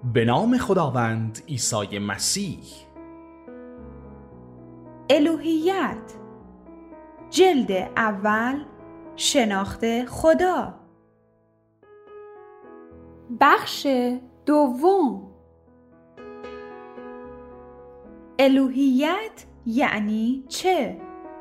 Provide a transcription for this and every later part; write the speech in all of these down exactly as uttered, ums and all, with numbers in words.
به نام خداوند عیسی مسیح. الوهیت، جلد اول، شناخت خدا. بخش دوم. الوهیت یعنی چه؟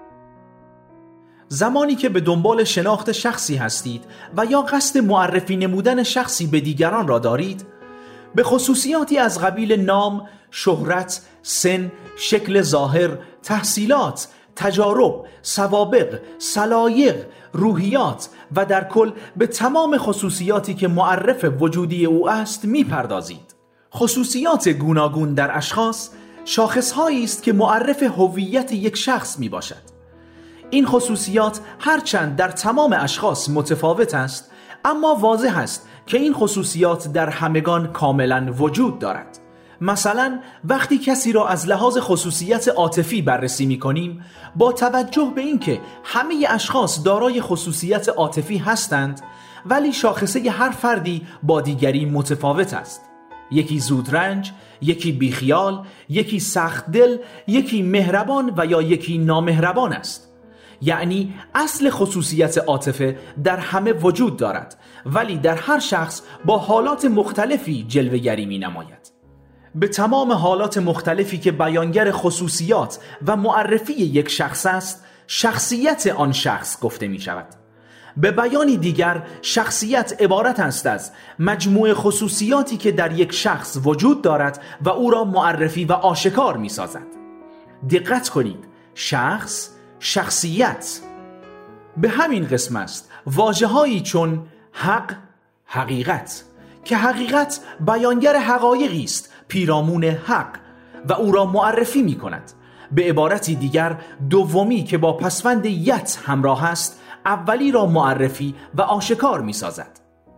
زمانی که به دنبال شناخت شخصی هستید و یا قصد معرفی نمودن شخصی به دیگران را دارید، به خصوصیاتی از قبیل نام، شهرت، سن، شکل ظاهر، تحصیلات، تجارب، سوابق، سلایق، روحیات و در کل به تمام خصوصیاتی که معرف وجودی او است میپردازید. خصوصیات گوناگون در اشخاص شاخصهایی است که معرف هویت یک شخص می باشد. این خصوصیات هرچند در تمام اشخاص متفاوت است، اما واضح است که این خصوصیات در همگان کاملا وجود دارد. مثلا وقتی کسی را از لحاظ خصوصیت عاطفی بررسی می کنیم، با توجه به اینکه همه اشخاص دارای خصوصیت عاطفی هستند، ولی شاخصه هر فردی با دیگری متفاوت است. یکی زودرنج، یکی بیخیال، یکی سخت دل، یکی مهربان و یا یکی نامهربان است. یعنی اصل خصوصیت عاطفه در همه وجود دارد، ولی در هر شخص با حالات مختلفی جلوه‌گری می‌نماید. به تمام حالات مختلفی که بیانگر خصوصیات و معرفی یک شخص است، شخصیت آن شخص گفته می‌شود. به بیانی دیگر، شخصیت عبارت است از مجموعه خصوصیاتی که در یک شخص وجود دارد و او را معرفی و آشکار می‌سازد. دقت کنید، شخص، شخصیت. به همین قسم است واژه‌هایی چون حق، حقیقت، که حقیقت بیانگر حقایقی است پیرامون حق و او را معرفی می کند. به عبارتی دیگر، دومی که با پسوند یت همراه است، اولی را معرفی و آشکار می سازد.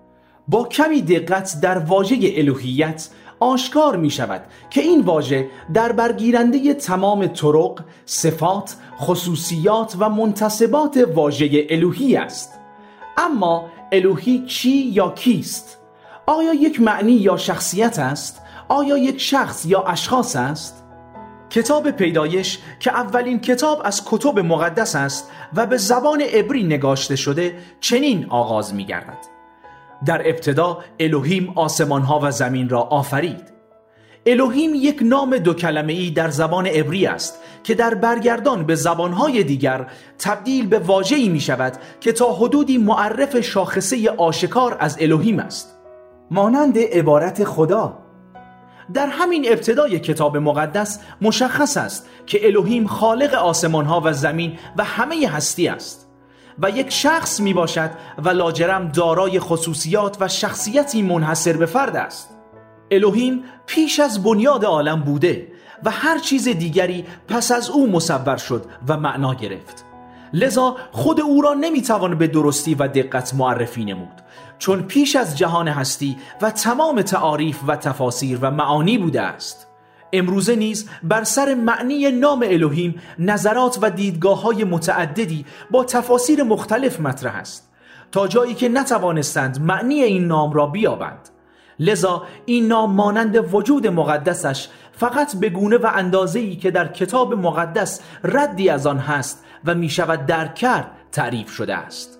با کمی دقت در واژه الوهیت آشکار می شود که این واژه در برگیرنده تمام طرق، صفات، خصوصیات و منتسبات واژه الوهی است. اما الوهی چی یا کیست؟ آیا یک معنی یا شخصیت است؟ آیا یک شخص یا اشخاص است؟ کتاب پیدایش که اولین کتاب از کتب مقدس است و به زبان عبری نگاشته شده، چنین آغاز می گردد: در ابتدا الوهیم آسمانها و زمین را آفرید. الوهیم یک نام دو کلمه‌ای در زبان عبری است که در برگردان به زبانهای دیگر تبدیل به واژه‌ای می شود که تا حدودی معرف شاخصه آشکار از الوهیم است، مانند عبارت خدا. در همین ابتدای کتاب مقدس مشخص است که الوهیم خالق آسمانها و زمین و همه هستی است و یک شخص می باشد و لاجرم دارای خصوصیات و شخصیتی منحصر به فرد است. الوهیم پیش از بنیاد عالم بوده و هر چیز دیگری پس از او مصور شد و معنا گرفت. لذا خود او را نمی توان به درستی و دقت معرفی نمود، چون پیش از جهان هستی و تمام تعاریف و تفاسیر و معانی بوده است. امروزه نیز بر سر معنی نام الوهیم نظرات و دیدگاه‌های متعددی با تفاسیر مختلف مطرح است، تا جایی که نتوانستند معنی این نام را بیابند. لذا این نام مانند وجود مقدسش فقط به گونه و اندازه‌ای که در کتاب مقدس ردی از آن هست و می شود درک کرد تعریف شده است.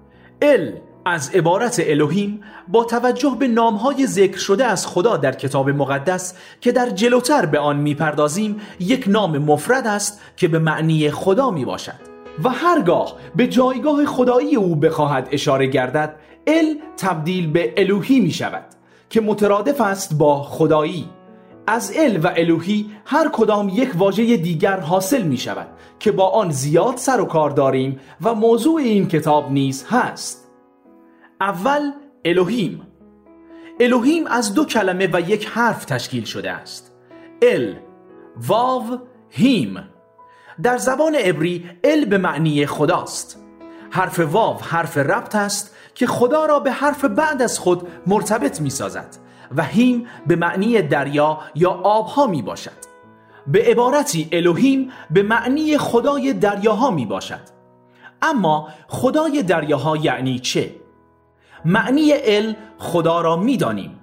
ال از عبارت الوهیم با توجه به نامهای ذکر شده از خدا در کتاب مقدس که در جلوتر به آن میپردازیم، یک نام مفرد است که به معنی خدا می باشد و هرگاه به جایگاه خدایی او بخواهد اشاره گردد، ال تبدیل به الوهی می شود که مترادف است با خدایی. از ال و الوهی هر کدام یک واژه دیگر حاصل می شود که با آن زیاد سر و کار داریم و موضوع این کتاب نیز هست. اول الوهیم. الوهیم از دو کلمه و یک حرف تشکیل شده است: ال، واو، هیم. در زبان عبری ال به معنی خداست. حرف واو حرف ربط است که خدا را به حرف بعد از خود مرتبط می سازد و هیم به معنی دریا یا آبها می باشد. به عبارتی الوهیم به معنی خدای دریاها می باشد. اما خدای دریاها یعنی چه؟ معنی ال خدا را می دانیم،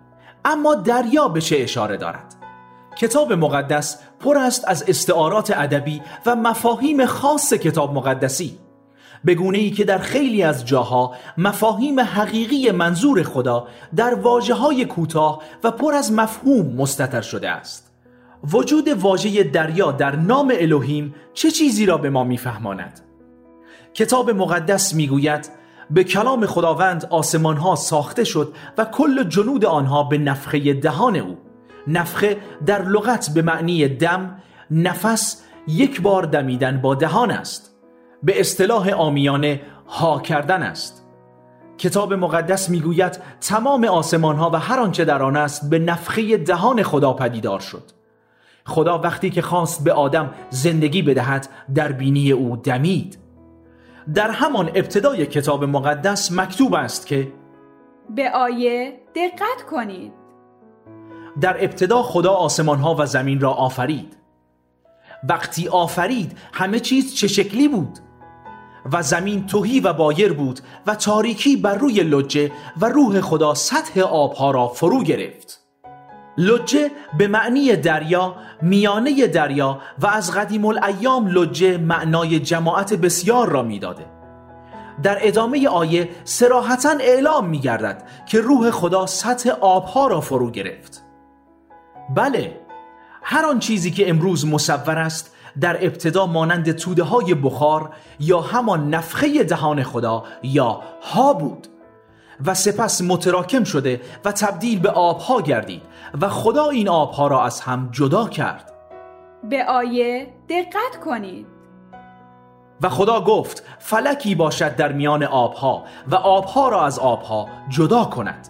اما دریا به چه اشاره دارد؟ کتاب مقدس پر است از استعارات ادبی و مفاهیم خاص کتاب مقدسی، به گونه‌ای که در خیلی از جاها مفاهیم حقیقی منظور خدا در واژه‌های کوتاه و پر از مفهوم مستتر شده است. وجود واژه دریا در نام الوهیم چه چیزی را به ما می‌فهماند؟ کتاب مقدس می‌گوید به کلام خداوند آسمان‌ها ساخته شد و کل جنود آنها به نفخه دهان او. نفخه در لغت به معنی دم، نفس، یک بار دمیدن با دهان است. به اصطلاح عامیانه ها کردن است. کتاب مقدس میگوید تمام آسمان‌ها و هر آنچه در آن است به نفخه دهان خدا پدیدار شد. خدا وقتی که خواست به آدم زندگی بدهد در بینی او دمید. در همان ابتدای کتاب مقدس مکتوب است که به آیه دقت کنید. در ابتدا خدا آسمان‌ها و زمین را آفرید. وقتی آفرید همه چیز چه شکلی بود؟ و زمین تهی و بایر بود و تاریکی بر روی لجه و روح خدا سطح آبها را فرو گرفت. لجه به معنی دریا، میانه دریا و از قدیم الایام لجه معنای جماعت بسیار را میداده. در ادامه آیه صراحتاً اعلام می‌گردد که روح خدا سطح آبها را فرو گرفت. بله، هر آن چیزی که امروز مصور است در ابتدا مانند توده های بخار یا همان نفخه دهان خدا یا ها بود و سپس متراکم شده و تبدیل به آبها گردید و خدا این آبها را از هم جدا کرد. به آیه دقت کنید. و خدا گفت فلکی باشد در میان آبها و آبها را از آبها جدا کند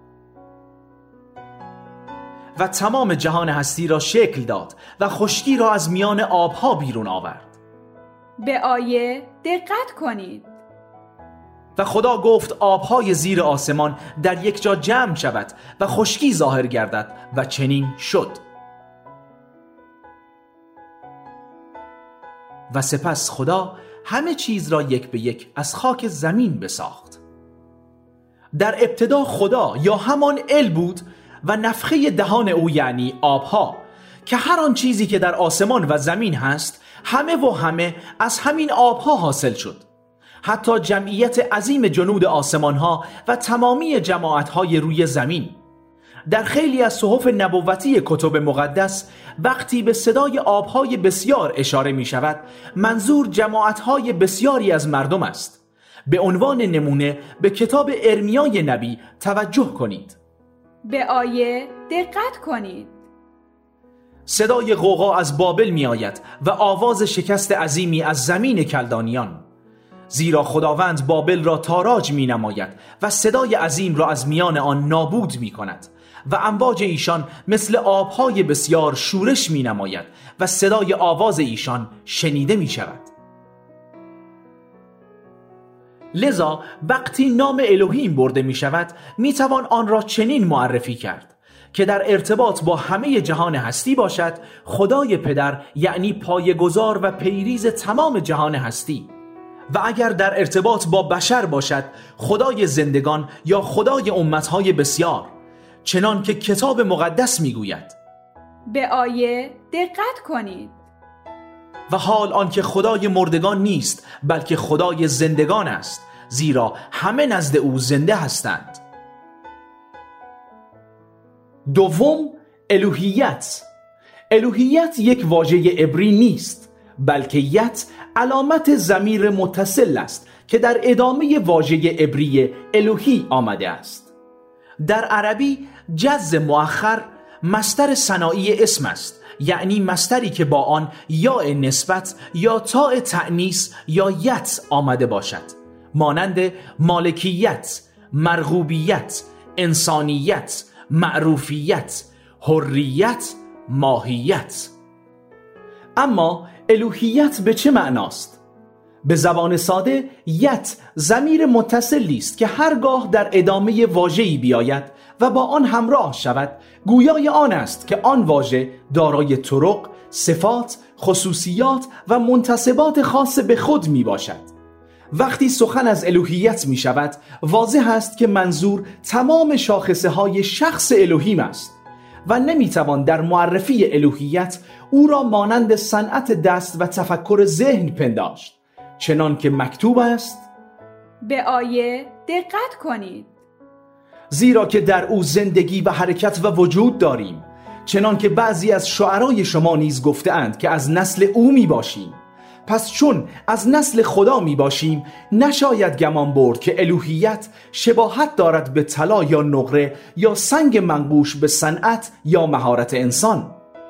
و تمام جهان هستی را شکل داد و خشکی را از میان آبها بیرون آورد. به آیه دقت کنید. و خدا گفت آبهای زیر آسمان در یک جا جمع شود و خشکی ظاهر گردد و چنین شد. و سپس خدا همه چیز را یک به یک از خاک زمین بساخت. در ابتدا خدا یا همان ال بود و نفخه دهان او یعنی آبها که هر آن چیزی که در آسمان و زمین هست همه و همه از همین آبها حاصل شد. حتی جمعیت عظیم جنود آسمانها و تمامی جماعتهای روی زمین. در خیلی از صحف نبوتی کتب مقدس وقتی به صدای آبهای بسیار اشاره می شود منظور جماعتهای بسیاری از مردم است. به عنوان نمونه به کتاب ارمیای نبی توجه کنید. به آیه دقت کنید. صدای غوغا از بابل می آید و آواز شکست عظیمی از زمین کلدانیان، زیرا خداوند بابل را تاراج می نماید و صدای عظیم را از میان آن نابود می کند و امواج ایشان مثل آبهای بسیار شورش می نماید و صدای آواز ایشان شنیده می شود. لذا وقتی نام الوهیم برده می شود می توان آن را چنین معرفی کرد که در ارتباط با همه جهان هستی باشد خدای پدر یعنی پایه‌گذار و پیریز تمام جهان هستی، و اگر در ارتباط با بشر باشد خدای زندگان یا خدای امتهای بسیار، چنان که کتاب مقدس می گوید. به آیه دقت کنید. و حال آنکه خدای مردگان نیست بلکه خدای زندگان است، زیرا همه نزد او زنده هستند. دوم، الوهیت. الوهیت یک واژه عبری نیست بلکه یت علامت ضمیر متصل است که در ادامه واژه عبری الوهی آمده است. در عربی جز مؤخر مصدر ثنایی اسم است، یعنی مصدری که با آن یا نسبت یا تاء تأنیث یا یت آمده باشد، مانند مالکیت، مرغوبیت، انسانیت، معروفیت، حریت، ماهیت. اما الوهیت به چه معناست؟ به زبان ساده یت ضمیر متصلی است که هرگاه در ادامه واژه‌ای بیاید و با آن همراه شود گویای آن است که آن واژه دارای طرق، صفات، خصوصیات و منتسبات خاص به خود می باشد وقتی سخن از الوهیت می شود، واضح است که منظور تمام شاخصه های شخص الوهیم است و نمی توان در معرفی الوهیت او را مانند صنعت دست و تفکر ذهن پنداشت، چنان که مکتوب است: به آیه دقت کنید، زیرا که در او زندگی و حرکت و وجود داریم، چنان که بعضی از شعرای شما نیز گفته‌اند که از نسل او می باشیم. پس چون از نسل خدا می باشیم، نشاید گمان برد که الوهیت شباهت دارد به طلا یا نقره یا سنگ منقوش به صنعت یا مهارت انسان.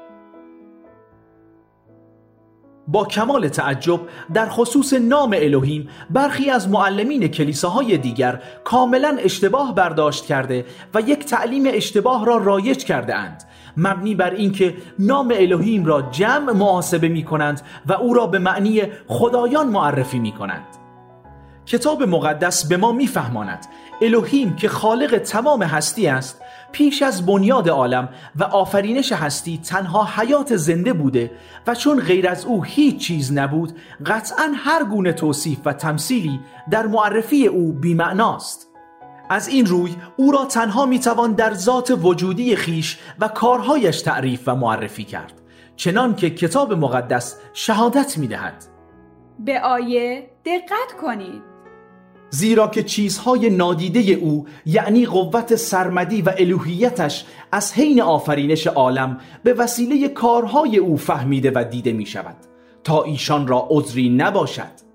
با کمال تعجب در خصوص نام الوهیم برخی از معلمین کلیساهای دیگر کاملا اشتباه برداشت کرده و یک تعلیم اشتباه را رایج کرده اند، مبنی بر اینکه نام الوهیم را جمع محاسبه می کنند و او را به معنی خدایان معرفی می کنند. کتاب مقدس به ما می فهماند الوهیم که خالق تمام هستی است، پیش از بنیاد عالم و آفرینش هستی تنها حیات زنده بوده و چون غیر از او هیچ چیز نبود، قطعاً هر گونه توصیف و تمثیلی در معرفی او بی‌معناست. از این روی او را تنها میتوان در ذات وجودی خیش و کارهایش تعریف و معرفی کرد، چنان که کتاب مقدس شهادت میدهد. به آیه دقت کنید، زیرا که چیزهای نادیده او، یعنی قوت سرمدی و الوهیتش، از حین آفرینش عالم به وسیله کارهای او فهمیده و دیده می شود تا ایشان را عذری نباشد.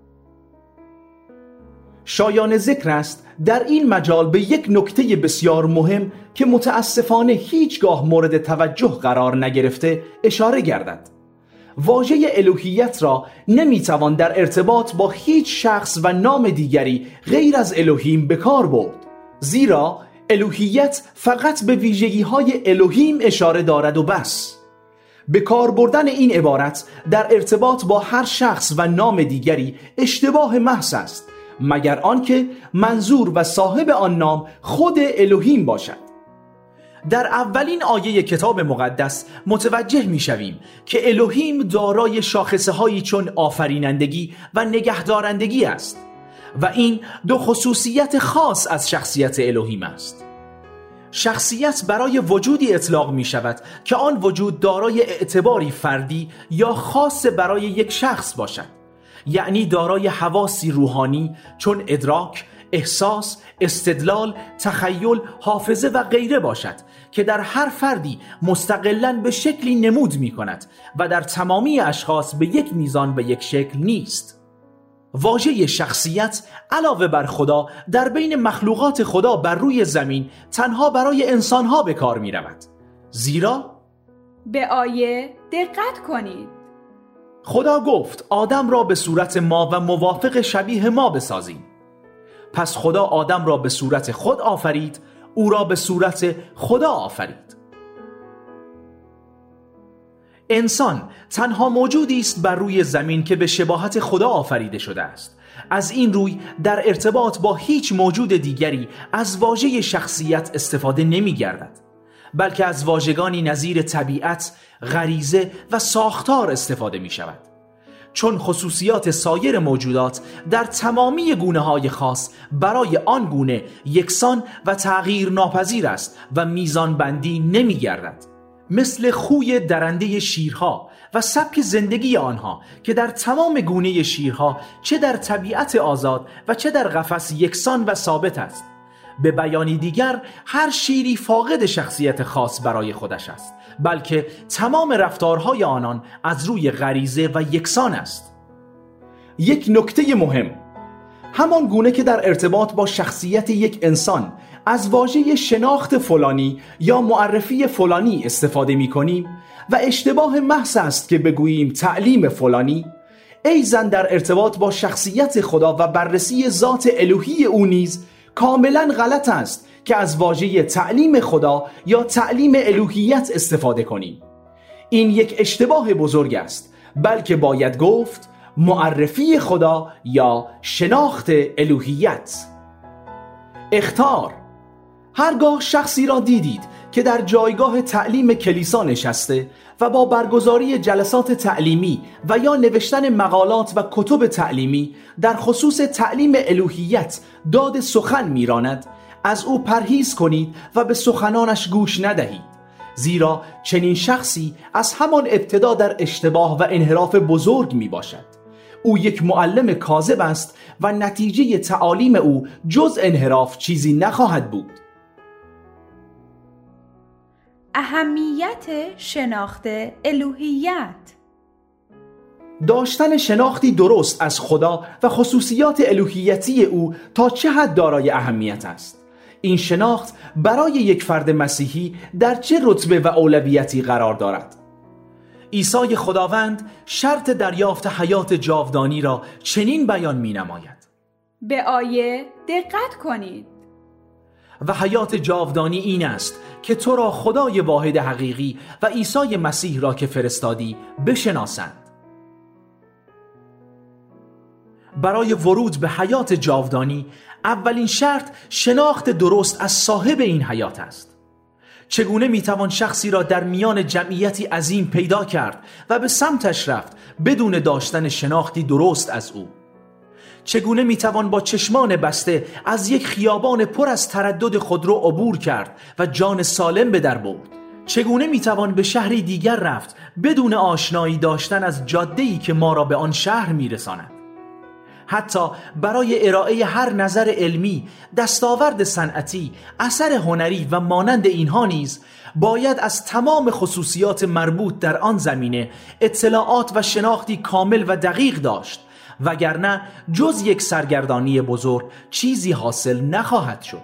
شایان ذکر است در این مجال به یک نکته بسیار مهم که متاسفانه هیچگاه مورد توجه قرار نگرفته اشاره گردد. واژه الوهیت را نمیتوان در ارتباط با هیچ شخص و نام دیگری غیر از الوهیم به کار برد، زیرا الوهیت فقط به ویژگی‌های الوهیم اشاره دارد و بس. به کار بردن این عبارت در ارتباط با هر شخص و نام دیگری اشتباه محض است، مگر آنکه منظور و صاحب آن نام خود الوهیم باشد. در اولین آیه کتاب مقدس متوجه می شویم که الوهیم دارای شاخصه هایی چون آفرینندگی و نگهدارندگی است و این دو خصوصیت خاص از شخصیت الوهیم است. شخصیت برای وجودی اطلاق می شود که آن وجود دارای اعتباری فردی یا خاص برای یک شخص باشد، یعنی دارای حواسی روحانی چون ادراک، احساس، استدلال، تخیل، حافظه و غیره باشد که در هر فردی مستقلاً به شکلی نمود می کند و در تمامی اشخاص به یک میزان و یک شکل نیست. واژه شخصیت علاوه بر خدا در بین مخلوقات خدا بر روی زمین تنها برای انسانها به کار می رود، زیرا به آیه دقت کنید، خدا گفت آدم را به صورت ما و موافق شبیه ما بسازیم. پس خدا آدم را به صورت خود آفرید، او را به صورت خدا آفرید. انسان تنها موجودی است بر روی زمین که به شباهت خدا آفریده شده است. از این روی در ارتباط با هیچ موجود دیگری از واژه شخصیت استفاده نمی گردد، بلکه از واژگانی نظیر طبیعت، غریزه و ساختار استفاده می شود، چون خصوصیات سایر موجودات در تمامی گونه‌های خاص برای آن گونه یکسان و تغییر ناپذیر است و میزان بندی نمی گردد، مثل خوی درنده شیرها و سبک زندگی آنها که در تمام گونه شیرها چه در طبیعت آزاد و چه در قفس یکسان و ثابت است. به بیانی دیگر هر شیری فاقد شخصیت خاص برای خودش است، بلکه تمام رفتارهای آنان از روی غریزه و یکسان است. یک نکته مهم، همان گونه که در ارتباط با شخصیت یک انسان از واژه شناخت فلانی یا معرفی فلانی استفاده می کنیم و اشتباه محض است که بگوییم تعلیم فلانی، ایضاً در ارتباط با شخصیت خدا و بررسی ذات الوهی او نیز کاملا غلط است که از واژه تعلیم خدا یا تعلیم الوهیت استفاده کنیم. این یک اشتباه بزرگ است، بلکه باید گفت معرفی خدا یا شناخت الوهیت. اخطار: هرگاه شخصی را دیدید که در جایگاه تعلیم کلیسا نشسته و با برگزاری جلسات تعلیمی و یا نوشتن مقالات و کتب تعلیمی در خصوص تعلیم الوهیت داد سخن میراند، از او پرهیز کنید و به سخنانش گوش ندهید، زیرا چنین شخصی از همان ابتدا در اشتباه و انحراف بزرگ می باشد. او یک معلم کاذب است و نتیجه تعالیم او جز انحراف چیزی نخواهد بود. اهمیت شناخت الوهیت. داشتن شناختی درست از خدا و خصوصیات الوهیتی او تا چه حد دارای اهمیت است؟ این شناخت برای یک فرد مسیحی در چه رتبه و اولویتی قرار دارد؟ عیسی خداوند شرط دریافت حیات جاودانی را چنین بیان می نماید: به آیه دقت کنید. و حیات جاودانی این است که تو را خدای واحد حقیقی و عیسی مسیح را که فرستادی بشناسند. برای ورود به حیات جاودانی اولین شرط شناخت درست از صاحب این حیات است. چگونه میتوان شخصی را در میان جمعیتی عظیم پیدا کرد و به سمتش رفت بدون داشتن شناختی درست از او؟ چگونه میتوان با چشمان بسته از یک خیابان پر از تردد خودرو عبور کرد و جان سالم به در برد؟ چگونه میتوان به شهری دیگر رفت بدون آشنایی داشتن از جاده‌ای که ما را به آن شهر میرساند؟ حتی برای ارائه هر نظر علمی، دستاورد صنعتی، اثر هنری و مانند اینها نیز باید از تمام خصوصیات مربوط در آن زمینه اطلاعات و شناختی کامل و دقیق داشت، وگرنه جز یک سرگردانی بزرگ چیزی حاصل نخواهد شد.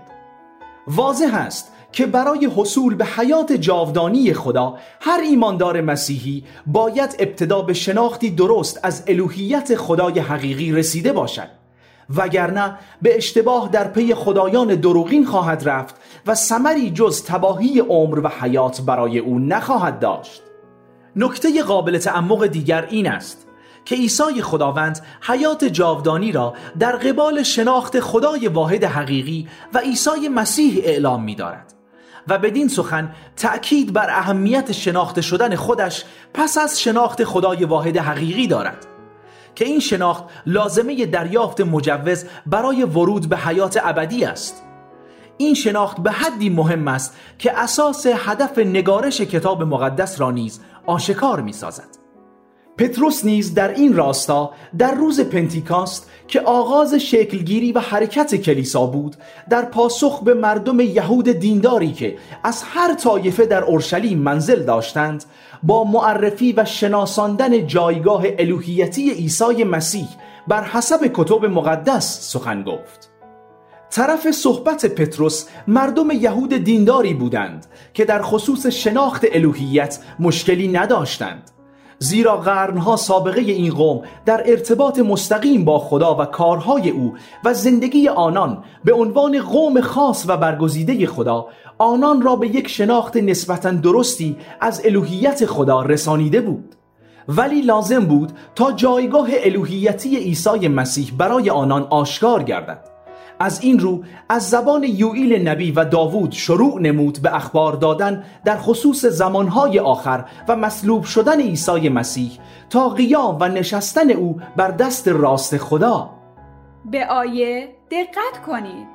واضح است که برای حصول به حیات جاودانی خدا هر ایماندار مسیحی باید ابتدا به شناختی درست از الوهیت خدای حقیقی رسیده باشد، وگرنه به اشتباه در پی خدایان دروغین خواهد رفت و ثمری جز تباهی عمر و حیات برای او نخواهد داشت. نکته قابل تأمل دیگر این است که عیسی خداوند حیات جاودانی را در قبال شناخت خدای واحد حقیقی و عیسی مسیح اعلام می دارد و بدین سخن تأکید بر اهمیت شناخته شدن خودش پس از شناخت خدای واحد حقیقی دارد که این شناخت لازمه دریافت مجوز برای ورود به حیات ابدی است. این شناخت به حدی مهم است که اساس هدف نگارش کتاب مقدس را نیز آشکار می سازد. پتروس نیز در این راستا در روز پنتیکاست که آغاز شکلگیری و حرکت کلیسا بود، در پاسخ به مردم یهود دینداری که از هر طایفه در اورشلیم منزل داشتند، با معرفی و شناساندن جایگاه الوهیتی عیسی مسیح بر حسب کتب مقدس سخن گفت. طرف صحبت پتروس مردم یهود دینداری بودند که در خصوص شناخت الوهیت مشکلی نداشتند، زیرا قرنها سابقه این قوم در ارتباط مستقیم با خدا و کارهای او و زندگی آنان به عنوان قوم خاص و برگزیده خدا آنان را به یک شناخت نسبتاً درستی از الوهیت خدا رسانیده بود. ولی لازم بود تا جایگاه الوهیتی عیسی مسیح برای آنان آشکار گردد. از این رو از زبان یوئیل نبی و داوود شروع نمود به اخبار دادن در خصوص زمانهای آخر و مصلوب شدن عیسی مسیح تا قیام و نشستن او بر دست راست خدا. به آیه دقت کنید.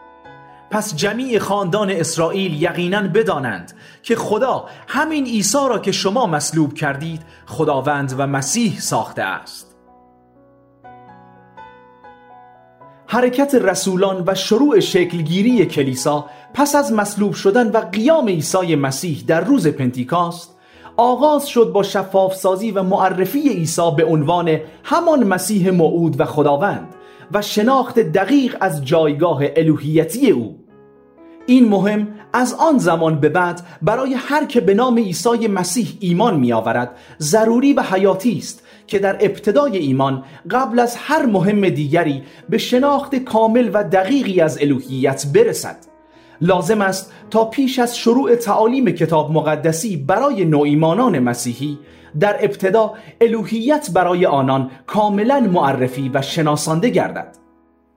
پس جمیع خاندان اسرائیل یقیناً بدانند که خدا همین عیسی را که شما مصلوب کردید خداوند و مسیح ساخته است. حرکت رسولان و شروع شکلگیری کلیسا پس از مصلوب شدن و قیام عیسی مسیح در روز پنتیکاست آغاز شد با شفاف سازی و معرفی عیسی به عنوان همان مسیح موعود و خداوند و شناخت دقیق از جایگاه الوهیتی او. این مهم از آن زمان به بعد برای هر که به نام عیسی مسیح ایمان می آورد ضروری و حیاتی است که در ابتدای ایمان قبل از هر مهم دیگری به شناخت کامل و دقیقی از الوهیت برسد. لازم است تا پیش از شروع تعالیم کتاب مقدسی برای نوایمانان مسیحی در ابتدا الوهیت برای آنان کاملا معرفی و شناسانده گردد.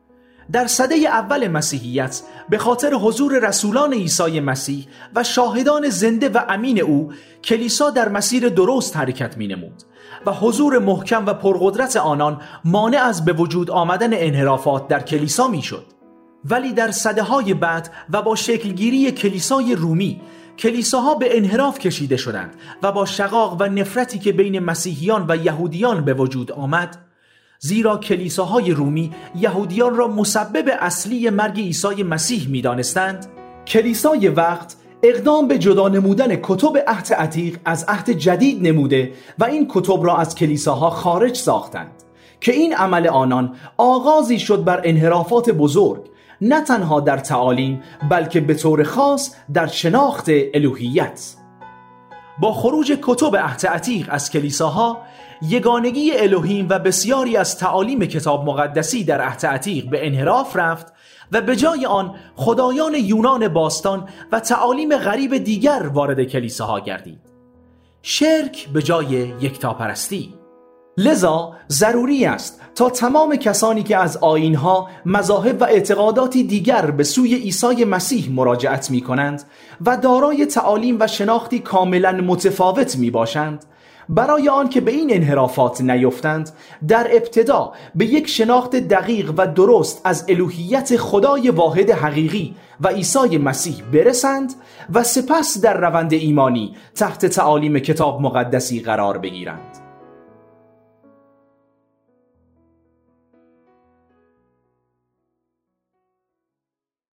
در سده اول مسیحیت به خاطر حضور رسولان عیسی مسیح و شاهدان زنده و امین او، کلیسا در مسیر درست حرکت می نمود و حضور محکم و پرقدرت آنان مانع از به وجود آمدن انحرافات در کلیسا می شد. ولی در سده‌های بعد و با شکلگیری کلیسای رومی، کلیساها به انحراف کشیده شدند و با شقاق و نفرتی که بین مسیحیان و یهودیان به وجود آمد، زیرا کلیساهای رومی یهودیان را مسبب اصلی مرگ عیسی مسیح می دانستند، کلیسای وقت اقدام به جدا نمودن کتب عهد عتیق از عهد جدید نموده و این کتب را از کلیساها خارج ساختند که این عمل آنان آغازی شد بر انحرافات بزرگ، نه تنها در تعالیم بلکه به طور خاص در شناخت الوهیت. با خروج کتب عهد عتیق از کلیساها، یگانگی الوهیم و بسیاری از تعالیم کتاب مقدسی در عهد عتیق به انحراف رفت و به جای آن خدایان یونان باستان و تعالیم غریب دیگر وارد کلیساها گردید. شرک به جای یکتاپرستی. لذا ضروری است تا تمام کسانی که از آیین‌ها، مذاهب و اعتقاداتی دیگر به سوی عیسی مسیح مراجعت می‌کنند و دارای تعالیم و شناختی کاملاً متفاوت می‌باشند، برای آن که به این انحرافات نیفتند، در ابتدا به یک شناخت دقیق و درست از الوهیت خدای واحد حقیقی و عیسی مسیح برسند و سپس در روند ایمانی تحت تعالیم کتاب مقدسی قرار بگیرند.